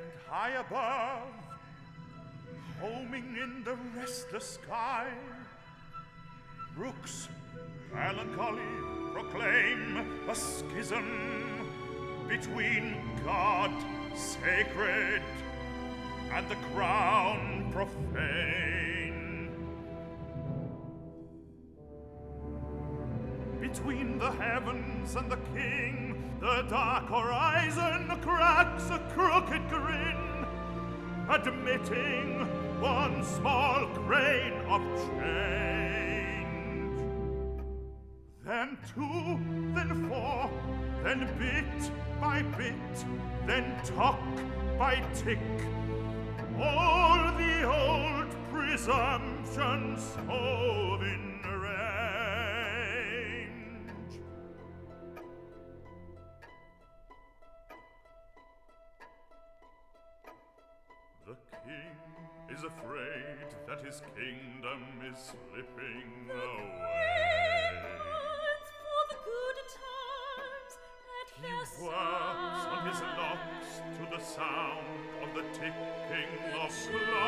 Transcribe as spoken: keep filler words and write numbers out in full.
And high above, homing in the restless sky, rooks melancholy proclaim a schism between God sacred and the crown profane. Between the heavens and the king, the dark horizon cracks a crooked grin, admitting one small grain of change. Then two, then four, then bit by bit, then tuck by tick, all the old presumptions hove in range. The king is afraid that his kingdom is slipping away. For the good times at He works on his locks to the sound of the ticking of clocks.